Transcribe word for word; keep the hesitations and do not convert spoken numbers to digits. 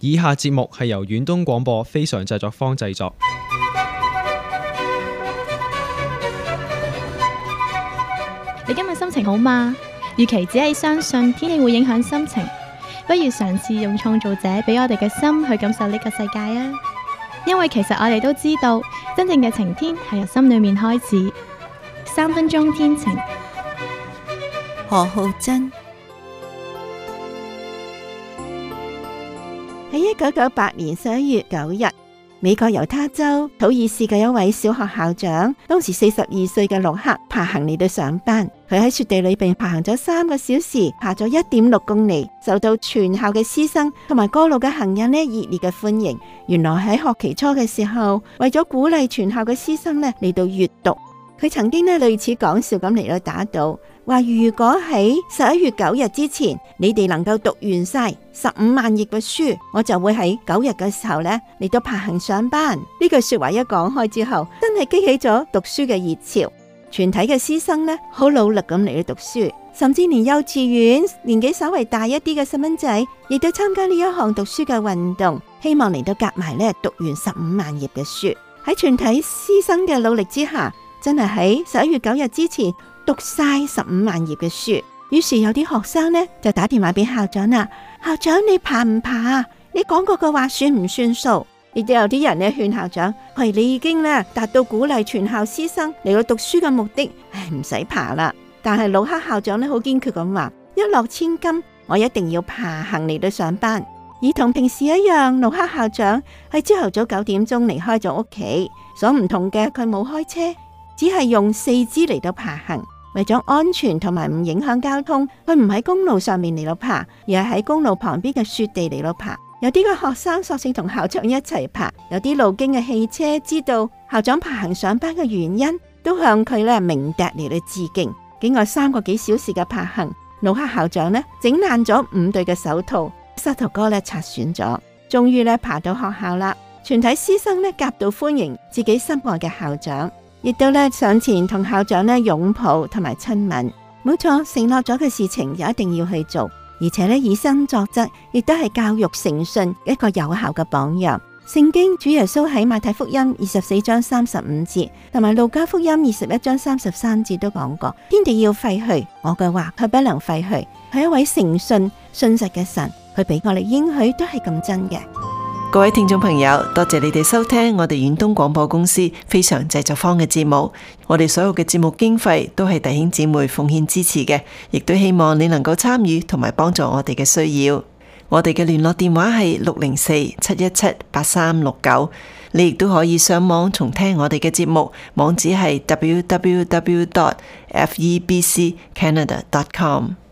以下節目係由遠東廣播非常製作坊製作。 你今日心情好嗎？與其只係相信天氣會影響心情，不如嘗試用創造者俾我哋嘅心去感受呢個世界啊！因為其實我哋都知道，真正嘅晴天係由心裏面開始。三分鐘天晴， 何浩珍。喺一九九八年十一月九日，美國猶他州土爾士嘅一位小學校長，當時四十二歲嘅魯克爬行嚟到上班。佢喺雪地裏邊爬行咗三個小時，爬咗一點六公里，受到全校嘅師生同埋過路嘅行人呢熱烈嘅歡迎。原來喺學期初嘅時候，為咗鼓勵全校嘅師生呢嚟到閱讀，佢曾經呢類似講笑咁嚟到打賭，話如果喺十一月九日之前，你哋能夠讀完晒十五萬頁嘅書，我就會喺九日嘅時候呢嚟到爬行上班。呢句說話一講開之後，真係激起咗讀書嘅熱潮。全體嘅師生呢好努力咁嚟到讀書，甚至連幼稚園年紀稍微大一啲嘅細蚊仔，亦都參加呢一項讀書嘅運動，希望嚟到夾埋呢讀完十五萬頁嘅書。喺全體師生嘅努力之下，真係喺十一月九日之前讀晒十五萬頁嘅書。於是有啲學生呢就打電話俾校長啦，校長你爬唔爬？你講過嘅話算唔算數？亦都有啲人呢勸校長，喂，你已經呢達到鼓勵全校師生嚟到讀書嘅目的，唉，唔使爬啦。但係魯克校長呢好堅決咁話，一諾千金，我一定要爬行嚟到上班。而同平時一樣，魯克校長喺朝頭早九點鐘離開咗屋企，所唔同嘅佢冇開車，只係用四肢嚟到爬行。為咗安全同埋唔影響交通，佢唔喺公路上面嚟到爬，而係喺公路旁邊嘅雪地嚟到爬。有啲嘅學生索性同校長一齊爬，有啲路經嘅汽車知道校長爬行上班嘅原因，都向佢咧鳴笛嚟到致敬。經過三個幾小時嘅爬行，魯克校長呢整爛咗五對嘅手套，膝頭哥咧擦損咗，終於咧爬到學校啦。全體師生咧夾道歡迎自己心愛嘅校長，亦都咧上前同校長咧擁抱同埋親吻。冇錯，承諾咗嘅事情就一定要去做。而且咧以身作則，亦都係教育誠信一個有效嘅榜樣。聖經主耶穌喺馬太福音二十四章三十五節，同埋路加福音二十一章三十三節都講過，天地要廢去，我嘅話佢不能廢去。係一位誠信信實嘅神，佢俾我哋應許都係咁真嘅。 各位聽眾朋友，多謝你哋收聽我哋遠東廣播公司非常製作坊嘅節目。我哋所有嘅節目經費都係弟兄姊妹奉獻支持嘅，亦都希望你能夠參與同埋幫助我哋嘅需要。我哋嘅聯絡電話係六零四七一七八三六九，你亦都可以上網重聽我哋嘅節目，網址係 w w w dot f e b c canada dot com。